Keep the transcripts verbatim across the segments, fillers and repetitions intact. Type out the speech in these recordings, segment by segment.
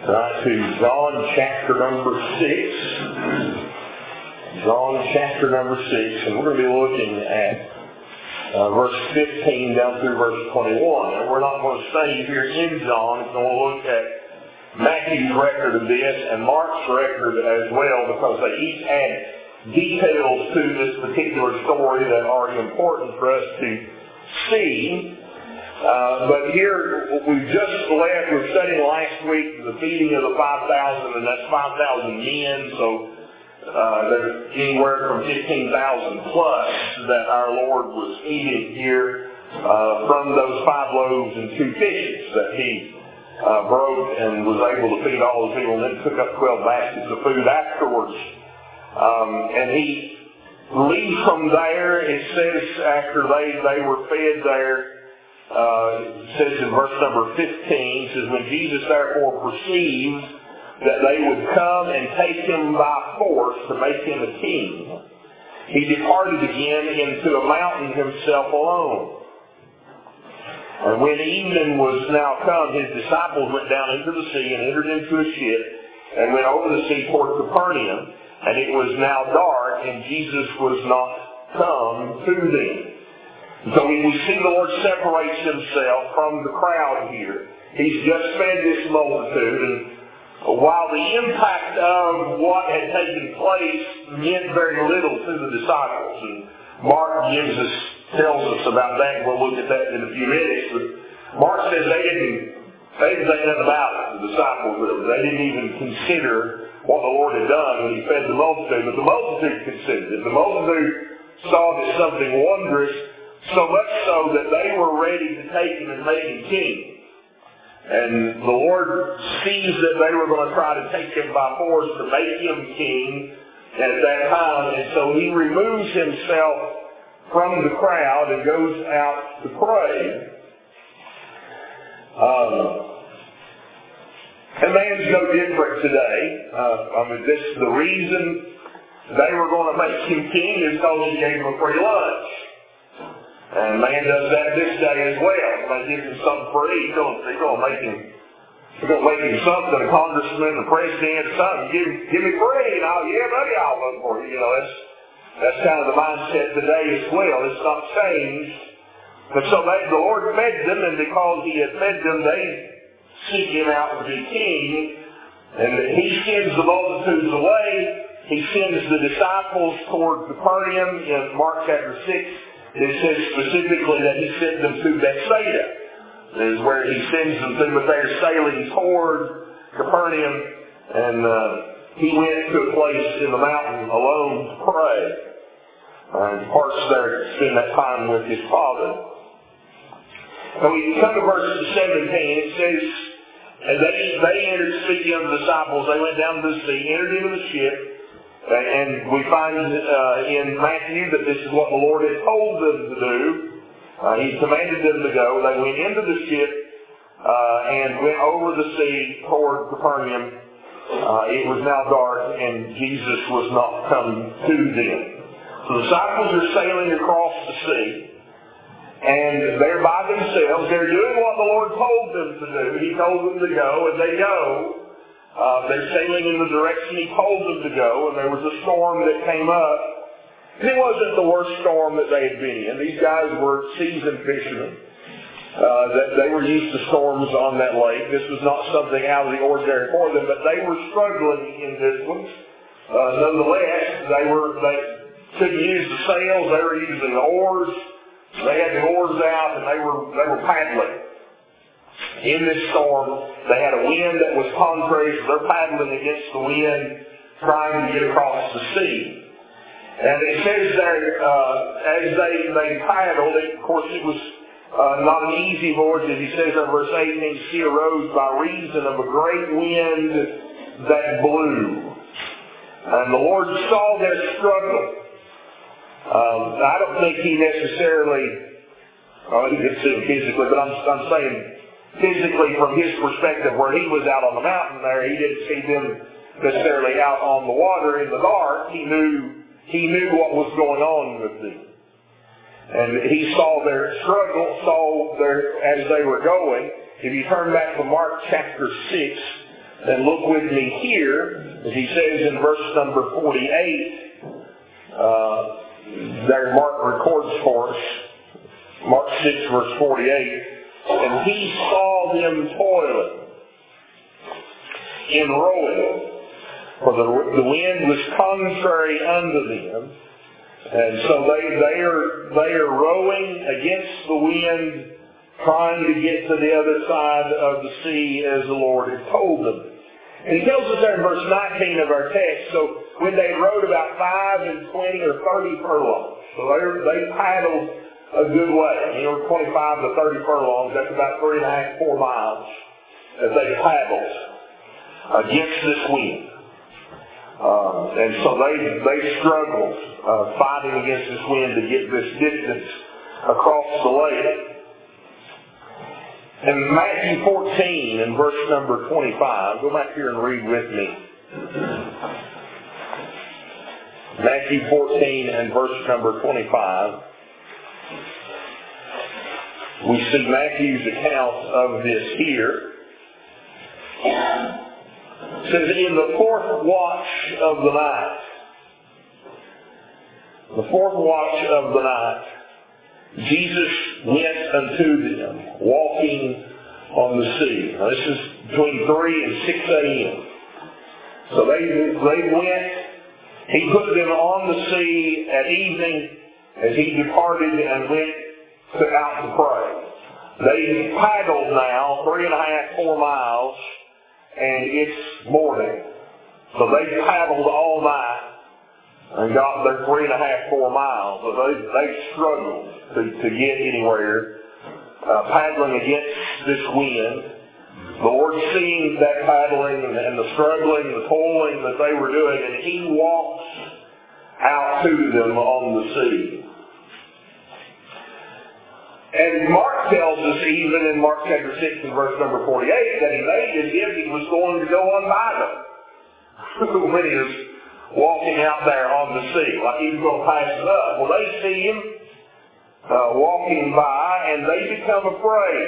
Right, to John chapter number six. John chapter number six, and we're going to be looking at uh, verse fifteen down through verse twenty-one. And we're not going to stay here in John. We're going to look at Matthew's record of this and Mark's record as well, because they each add details to this particular story that are important for us to see. Uh, but here, we've just left, we were studying last week the feeding of the five thousand, and that's five thousand men, so uh, there's anywhere from fifteen thousand plus that our Lord was feeding here uh, from those five loaves and two fishes that He uh, broke and was able to feed all the people, and then took up twelve baskets of food afterwards. Um, and He leaves from there, it says, after they, they were fed there, Uh, it says in verse number fifteen, it says, when Jesus therefore perceived that they would come and take him by force to make him a king, he departed again into a mountain himself alone. And when evening was now come, his disciples went down into the sea and entered into a ship and went over the sea toward Capernaum. And it was now dark, and Jesus was not come to them. So we see the Lord separates himself from the crowd here. He's just fed this multitude, and while the impact of what had taken place meant very little to the disciples, and Mark gives us, tells us about that, and we'll look at that in a few minutes, but Mark says they didn't, they didn't think nothing about it, the disciples really. They didn't even consider what the Lord had done when he fed the multitude, but the multitude considered it. The multitude saw this something wondrous, so much so that they were ready to take him and make him king. And the Lord sees that they were going to try to take him by force to make him king at that time. And so he removes himself from the crowd and goes out to pray. Um, and man's no different today. Uh, I mean, this the reason they were going to make him king is because he gave them a free lunch. And man does that this day as well. They give him something free. He's going, he's going to make him, he's going to make him something, a congressman, a president, or something. Give, give me free, and I'll, yeah, buddy, I'll vote for you. You know, that's, that's kind of the mindset today as well. It's not changed. But so they, the Lord fed them, and because he had fed them, they seek him out to be king. And he sends the multitudes away. He sends the disciples toward Capernaum in Mark chapter six. It says specifically that he sent them to Bethsaida. This is where he sends them to, but they're sailing toward Capernaum, and uh, he went to a place in the mountain alone to pray. And parts there to spend that time with his Father. And we come to verse seventeen. It says, as they, they entered, speaking of the disciples, they went down to the sea, entered into the ship. And we find uh, in Matthew that this is what the Lord had told them to do. Uh, he commanded them to go. They went into the ship uh, and went over the sea toward Capernaum. Uh, it was now dark, and Jesus was not come to them. So the disciples are sailing across the sea, and they're by themselves. They're doing what the Lord told them to do. He told them to go, and they go. Uh, they're sailing in the direction he told them to go, and there was a storm that came up. And it wasn't the worst storm that they had been in. These guys were seasoned fishermen. Uh, that they were used to storms on that lake. This was not something out of the ordinary for them, but they were struggling in this one. Uh, nonetheless, they were they couldn't use the sails. They were using the oars. They had the oars out, and they were they were paddling. In this storm, they had a wind that was contrary, so they're paddling against the wind, trying to get across the sea. And it says there, uh, as they, they paddled, it, of course it was uh, not an easy voyage, as he says in verse eighteen, the sea arose by reason of a great wind that blew. And the Lord saw their struggle. Um, I don't think he necessarily, well, he didn't see them physically, but I'm, I'm saying, physically, from his perspective, where he was out on the mountain there, he didn't see them necessarily out on the water in the dark. He knew he knew what was going on with them. And he saw their struggle, saw their, as they were going. If you turn back to Mark chapter six, And look with me here, as he says in verse number forty-eight, uh, there Mark records for us, Mark six verse forty-eight, and he saw them toiling in rowing, for the, the wind was contrary unto them, and so they, they are they are rowing against the wind, trying to get to the other side of the sea as the Lord had told them. And he tells us there in verse nineteen of our text, so when they rowed about five and twenty or thirty furlongs, so they they paddled a good way, you know, twenty-five to thirty furlongs, that's about three and a half, four miles, as they paddled against this wind. Uh, and so they they struggled uh, fighting against this wind to get this distance across the lake. In Matthew fourteen and verse number twenty-five, go back here and read with me. Matthew fourteen and verse number twenty-five. We see Matthew's account of this here. It says, in the fourth watch of the night, the fourth watch of the night, Jesus went unto them, walking on the sea. Now, this is between three and six a.m. So they, they went, he put them on the sea at evening as he departed and went to, out to pray. They paddled now three and a half, four miles, and it's morning. So they paddled all night and got their three and a half, four miles. So they, they struggled to, to get anywhere, uh, paddling against this wind. The Lord seeing that paddling and, and the struggling, the toiling that they were doing, and he walks out to them on the sea. And Mark tells us, even in Mark chapter six and verse number forty-eight, that he made as if he was going to go on by them when he was walking out there on the sea, like he was going to pass it up. Well, they see him uh, walking by, and they become afraid.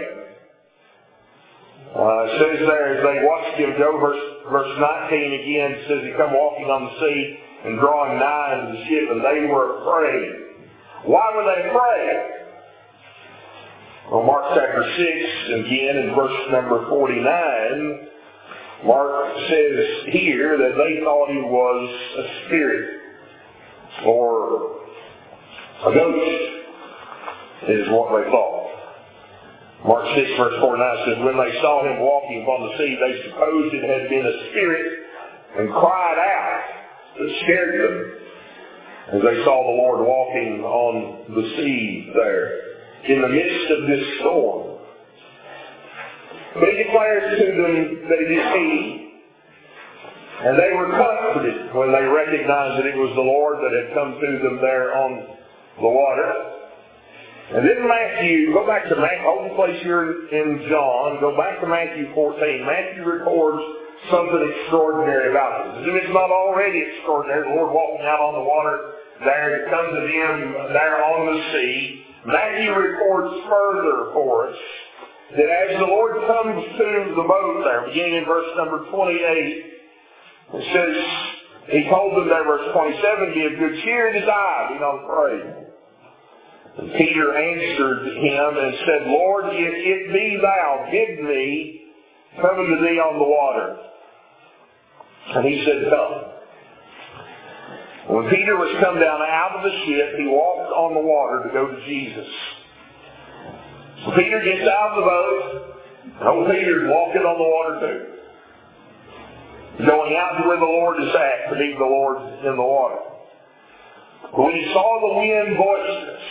Uh, it says there, as they watched him go, verse, verse nineteen again, it says he come walking on the sea and drawing nigh into the ship, and they were afraid. Why were they afraid? Well, Mark chapter six, again in verse number forty-nine, Mark says here that they thought he was a spirit or a ghost is what they thought. Mark six verse forty-nine says, when they saw him walking upon the sea, they supposed it had been a spirit and cried out. It scared them as they saw the Lord walking on the sea there in the midst of this storm. But he declares to them that it is he. And they were comforted when they recognized that it was the Lord that had come to them there on the water. And then Matthew, go back to Matthew, hold the place here in John, go back to Matthew fourteen. Matthew records something extraordinary about this. If it's not already extraordinary, the Lord walking out on the water there, to come to them there on the sea. Matthew records further for us that as the Lord comes to the boat there, beginning in verse number twenty-eight, it says, he told them there, verse twenty-seven, be of good cheer, it is I, be not afraid. And Peter answered him and said, Lord, if it be thou, bid me come unto thee on the water. And he said, come. When Peter was come down out of the ship, he walked on the water to go to Jesus. So Peter gets out of the boat, and old Peter's walking on the water too. Going out to where the Lord is at, to meet the Lord in the water. When he saw the wind boisterous,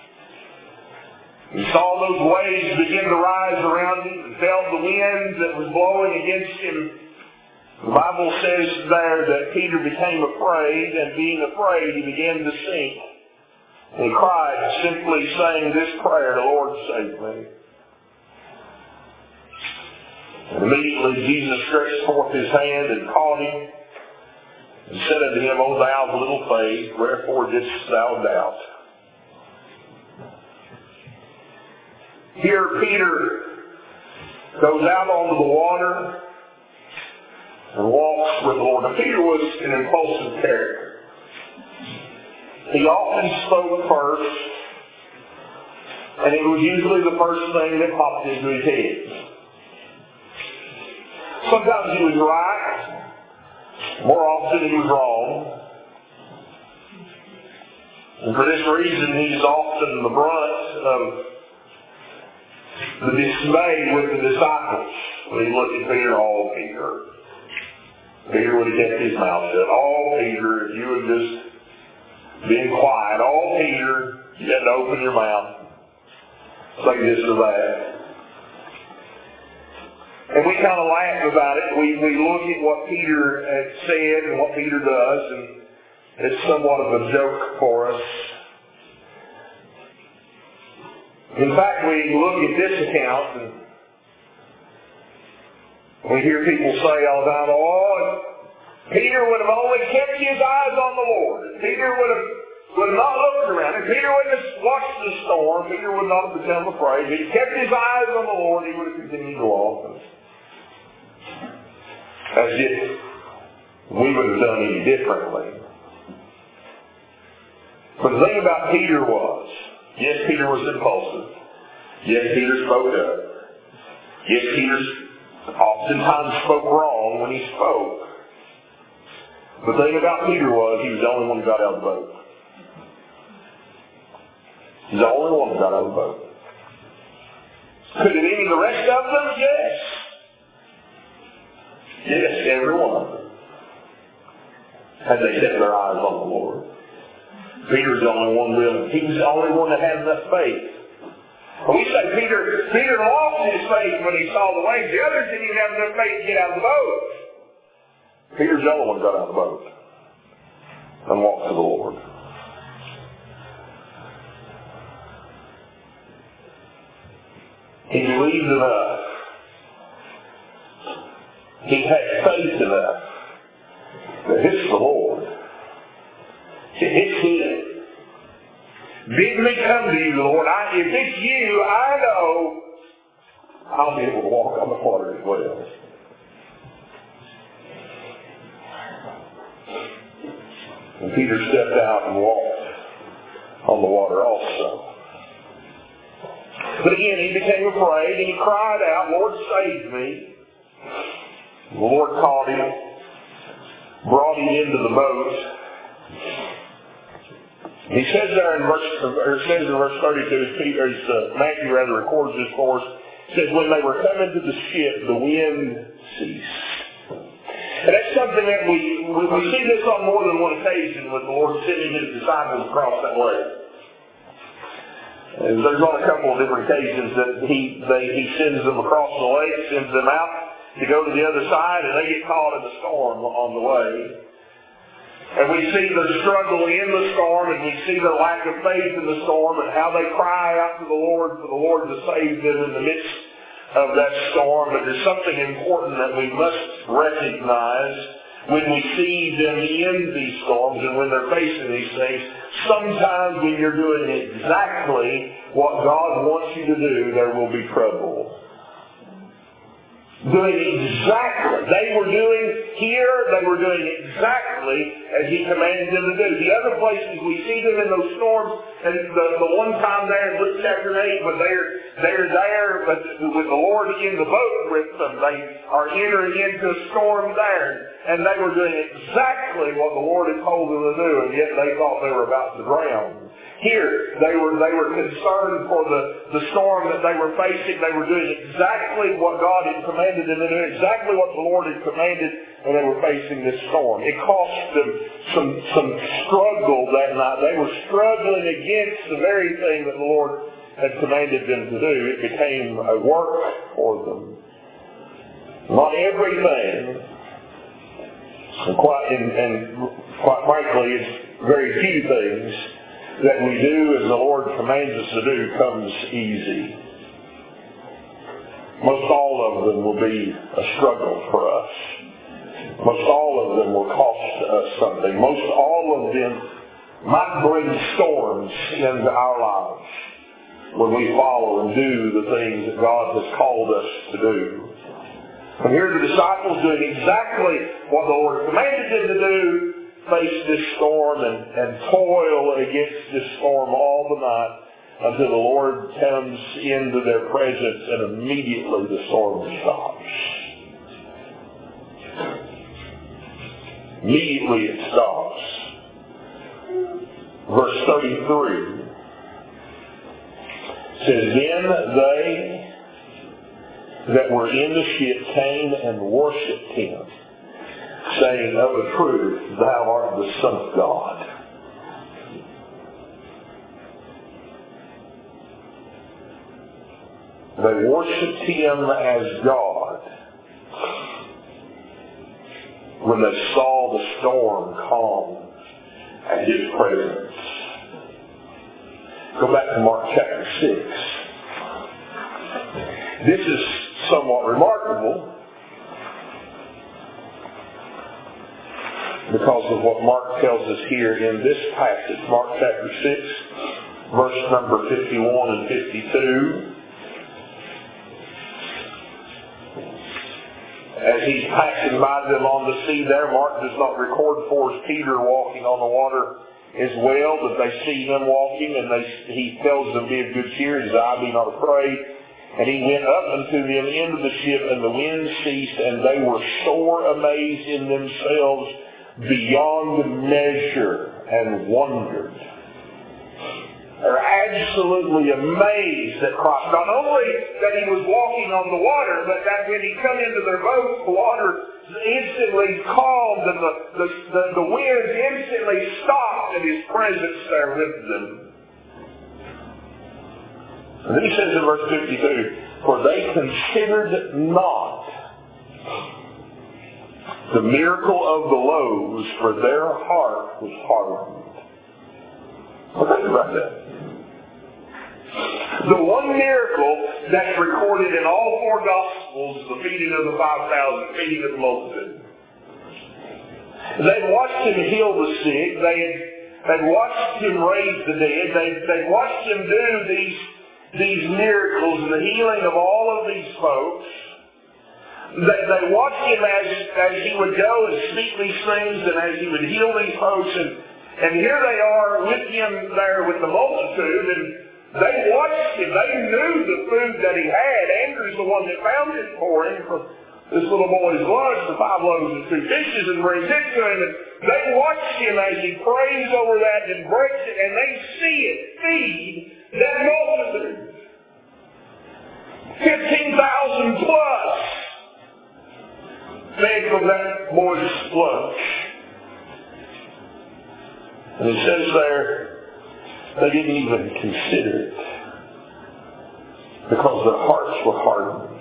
he saw those waves begin to rise around him, and felt the wind that was blowing against him. The Bible says there that Peter became afraid, and being afraid, he began to sink. And he cried, simply saying this prayer, Lord, save me. And immediately Jesus stretched forth his hand and caught him, and said unto him, O thou of little faith, wherefore didst thou doubt? Here Peter goes out onto the water, and walks with the Lord. Now, Peter was an impulsive character. He often spoke first, and it was usually the first thing that popped into his head. Sometimes he was right. More often he was wrong. And for this reason, he's often the brunt of the dismay with the disciples. When you look at Peter, oh, Peter. Peter would have kept his mouth shut. Oh, Peter, if you would just been quiet. Oh, Peter, you had to open your mouth. Say this or that. And we kind of laugh about it. We, we look at what Peter had said and what Peter does, and it's somewhat of a joke for us. In fact, we look at this account and we hear people say all the time, oh, Peter would have only kept his eyes on the Lord. Peter would have, would have not looked around. If Peter would have watched the storm, Peter would not have become afraid. If he kept his eyes on the Lord, he would have continued to walk. As if we would have done any differently. But the thing about Peter was, yes, Peter was impulsive. Yes, Peter spoke up. Yes, Peter oftentimes spoke wrong when he spoke. The thing about Peter was, he was the only one who got out of the boat. He's the only one who got out of the boat. Could it be the rest of them? Yes. Yes, every one of them. Had they set their eyes on the Lord. Peter was the only one willing. He was the only one that had enough faith. We say Peter, Peter lost his faith when he saw the waves. The others didn't even have enough faith to get out of the boat. Peter's the only one who got out of the boat and walked to the Lord. He believed enough. He had faith enough that it's the Lord. It's Him. Bid me come to you, Lord. I, if it's you, I know I'll be able to walk on the water as well. And Peter stepped out and walked on the water also. But again, he became afraid and he cried out, Lord, save me. The Lord caught him, brought him into the boat. He says there in verse, or says in verse thirty-two, Peter, uh, Matthew rather records this for us, says, when they were coming to the ship, the wind ceased. And that's something that we, we, we see this on more than one occasion with the Lord sending His disciples across that way. And there's on a couple of different occasions that He they, He sends them across the lake, sends them out to go to the other side, and they get caught in the storm on the way. And we see the struggle in the storm, and we see their lack of faith in the storm, and how they cry out to the Lord for the Lord to save them in the midst of that storm. But there's something important that we must recognize when we see them in these storms and when they're facing these things. Sometimes when you're doing exactly what God wants you to do, there will be trouble. Doing exactly. They were doing here, they were doing exactly as He commanded them to do. The other places we see them in those storms, and the, the one time there in Luke chapter eight, but they're, they're there but with the Lord in the boat with them. They are entering into a storm there. And they were doing exactly what the Lord had told them to do, and yet they thought they were about to drown. Here, they were they were concerned for the, the storm that they were facing. They were doing exactly what God had commanded them to do, exactly what the Lord had commanded, and they were facing this storm. It cost them some, some struggle that night. They were struggling against the very thing that the Lord had commanded them to do. It became a work for them. Not everything, and quite, and, and quite frankly, it's very few things that we do as the Lord commands us to do comes easy. Most all of them will be a struggle for us. Most all of them will cost us something. Most all of them might bring storms into our lives when we follow and do the things that God has called us to do. And here are the disciples doing exactly what the Lord commanded them to do, face this storm and, and toil against this storm all the night until the Lord comes into their presence and immediately the storm stops. Immediately it stops. Verse thirty-three says, Then they that were in the ship came and worshipped him, saying, Of a truth, thou art the Son of God. They worshipped him as God when they saw the storm calm at his presence. Go back to Mark chapter six. This is somewhat remarkable because of what Mark tells us here in this passage. Mark chapter six, verse number fifty-one and fifty-two. As he's passing by them on the sea there, Mark does not record for us Peter walking on the water as well, but they see him walking, and they, he tells them, Be of good cheer, his eye be not afraid. And he went up unto them into the ship, and the wind ceased, and they were sore amazed in themselves beyond measure, and wondered. They're absolutely amazed that Christ, not only that he was walking on the water, but that when he come into their boat, the water instantly calmed and the, the, the, the winds instantly stopped in his presence there with them. And then he says in verse fifty-two, For they considered not the miracle of the loaves, for their heart was hardened. Well, think about that. The one miracle that's recorded in all four Gospels is the feeding of the five thousand, feeding of the multitude. They watched him heal the sick. They they watched him raise the dead. They they watched him do these these miracles and the healing of all of these folks. They, they watched him as as he would go and speak these things, and as he would heal these folks, and and here they are with him there with the multitude, and they watched him. They knew the food that he had. Andrew's the one that found it for him from this little boy's lunch, the five loaves and two fishes, and brings it to him. And they watched him as he prays over that and breaks it, and they see it feed that multitude. fifteen thousand plus fed from that boy's lunch. And it says there, they didn't even consider it because their hearts were hardened.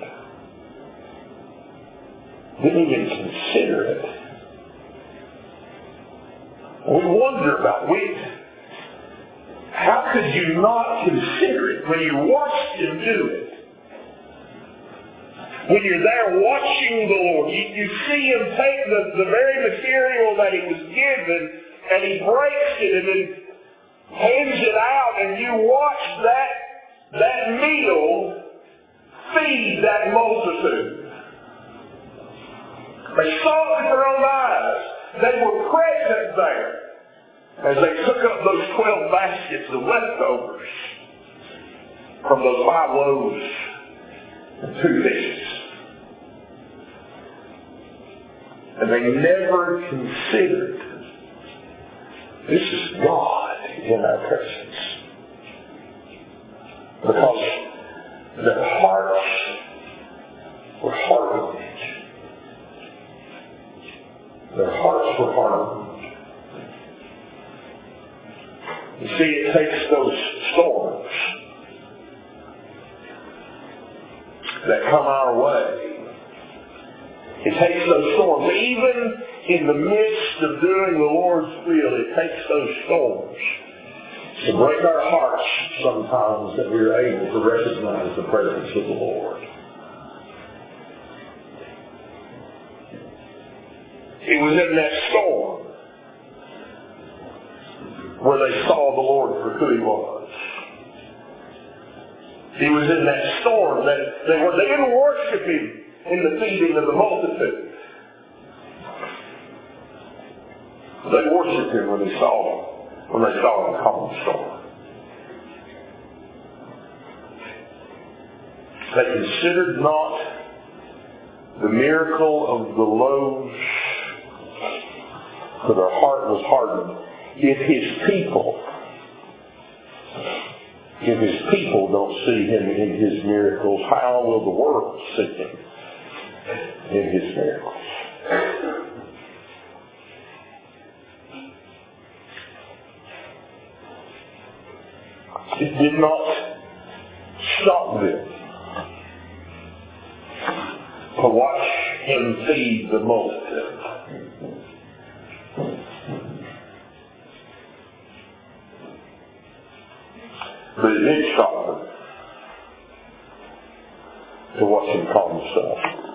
Didn't even consider it. We wonder about it. How could you not consider it when you watched him do it? When you're there watching the Lord, you, you see him take the, the very material that he was given and he breaks it and then hands it out, and you watch that, that meal feed that multitude. They saw it with their own eyes. They were present there as they took up those twelve baskets of leftovers from those five loaves and two fishes. And they never considered, this is God in our presence. Because their hearts were hardened. Their hearts were hardened. You see, it takes those storms that come our way. It takes those storms. Even in the midst of doing the Lord's will, it takes those storms to break our hearts sometimes that we're able to recognize the presence of the Lord. It was in that storm where they saw the Lord for who he was. It was in that storm that they were, they didn't worship him in the feeding of the multitude. They worshipped him when they saw him, when they saw him calm the storm. They considered not the miracle of the loaves, for their heart was hardened. If his people, if his people don't see him in his miracles, how will the world see him in his miracles? It did not stop them to watch him feed the multitude. But it did stop them to watch him calm the storm.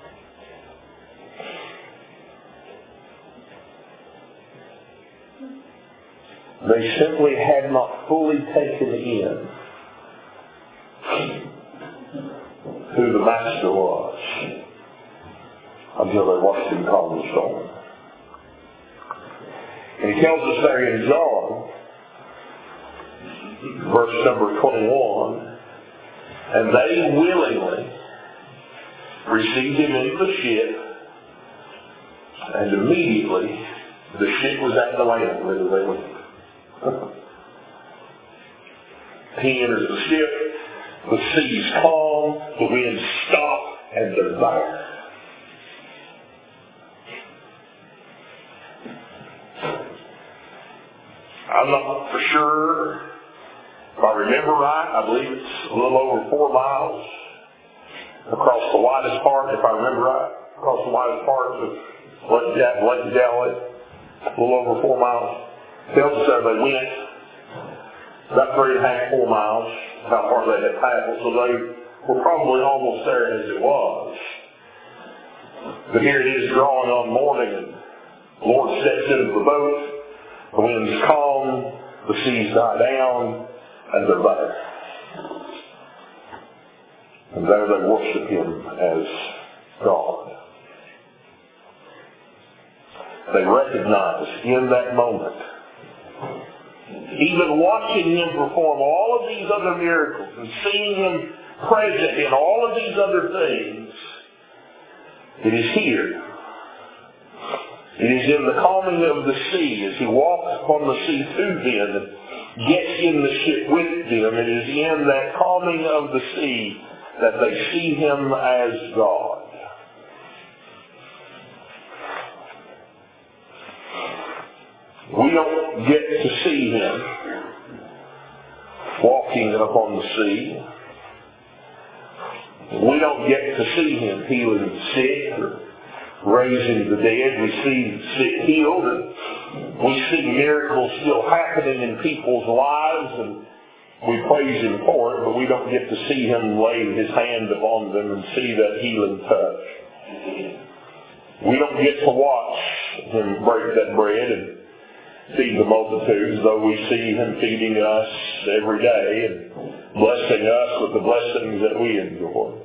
They simply had not fully taken in who the Master was until they watched him calm the storm. And he tells us there in John, verse number twenty-one, and they willingly received him into the ship, and immediately the ship was at the land whither they went. He enters the ship, the seas calm, the winds stop, and they're there. I'm not for sure. If I remember right, I believe it's a little over four miles across the widest part, if I remember right, across the widest part of Lake, Lake Galilee, a little over four miles. Tells us that they went about three and a half, four miles, how far they had traveled, so they were probably almost there as it was. But here it is drawing on morning, and the Lord steps into the boat, the winds calm, the seas die down, and they're there. And there they worship him as God. They recognize in that moment, even watching him perform all of these other miracles and seeing him present in all of these other things, it is here. It is in the calming of the sea as he walks upon the sea to them and gets in the ship with them. It is in that calming of the sea that they see him as God. We don't get to see him walking upon the sea. We don't get to see him healing the sick or raising the dead. We see the sick healed, and we see miracles still happening in people's lives, and we praise him for it, but we don't get to see him lay his hand upon them and see that healing touch. We don't get to watch him break that bread and feed the multitudes, though we see him feeding us every day and blessing us with the blessings that we enjoy.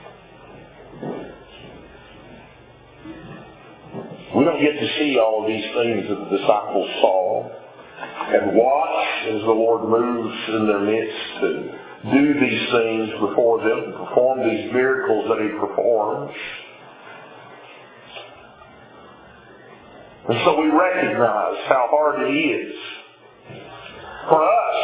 We don't get to see all these things that the disciples saw and watch as the Lord moves in their midst to do these things before them, to perform these miracles that he performs. And so we recognize how hard it is for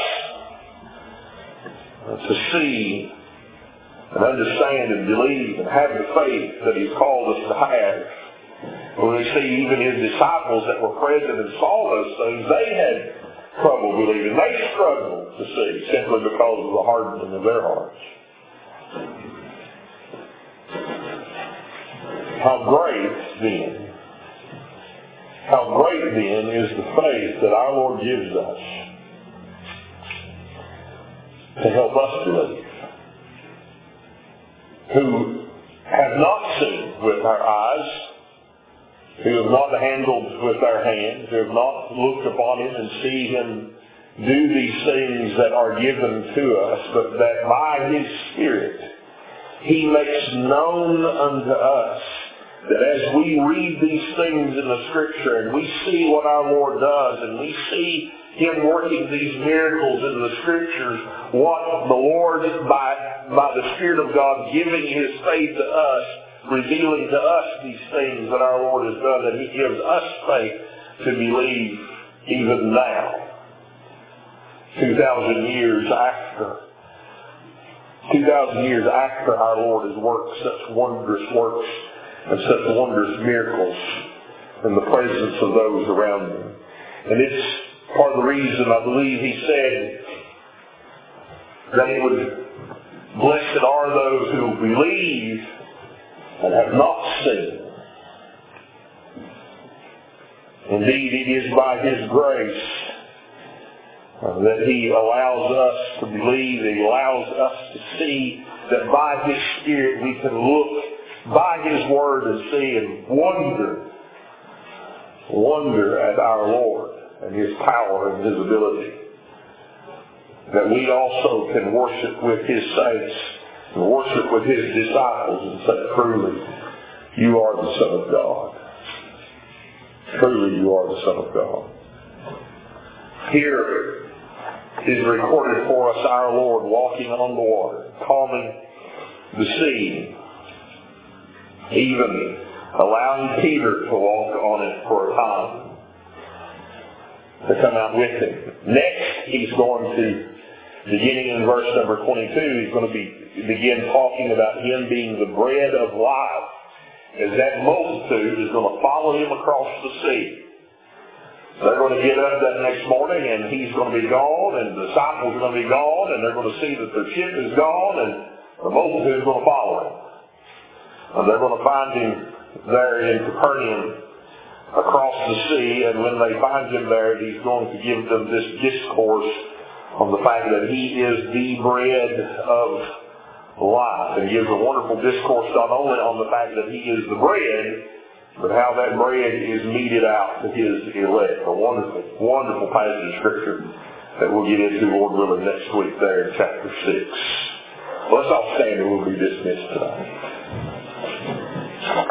us to see and understand and believe and have the faith that he's called us to have. When we see even his disciples that were present and saw those things, they had trouble believing. They struggled to see simply because of the hardening of their hearts. How great then How great then is the faith that our Lord gives us to help us believe, who have not seen with our eyes, who have not handled with our hands, who have not looked upon him and see him do these things that are given to us, but that by his Spirit He makes known unto us that as we read these things in the Scripture and we see what our Lord does and we see Him working these miracles in the Scriptures, what the Lord, by, by the Spirit of God, giving His faith to us, revealing to us these things that our Lord has done, that He gives us faith to believe even now. Two thousand years after, two thousand years after our Lord has worked such wondrous works and such wondrous miracles in the presence of those around Him. And it's part of the reason I believe He said that He would, blessed are those who believe and have not seen. Indeed, it is by His grace uh, that He allows us to believe, He allows us to see that by His Spirit we can look by His Word and see and wonder, wonder at our Lord and His power and His ability. That we also can worship with His saints and worship with His disciples and say, truly, you are the Son of God. Truly, you are the Son of God. Here is recorded for us our Lord walking on the water, calming the sea, even allowing Peter to walk on it for a time, to come out with Him. Next, He's going to, beginning in verse number twenty-two, He's going to be begin talking about Him being the bread of life, as that multitude is going to follow Him across the sea. They're going to get up that next morning and He's going to be gone and the disciples are going to be gone and they're going to see that their ship is gone and the multitude is going to follow Him. And they're going to find Him there in Capernaum across the sea, and when they find Him there, He's going to give them this discourse on the fact that He is the bread of life, and gives a wonderful discourse not only on the fact that He is the bread, but how that bread is meted out to His elect. A wonderful, wonderful passage of Scripture that we'll get into, Lord willing, next week there in chapter six. Let's all stand and we'll be dismissed tonight.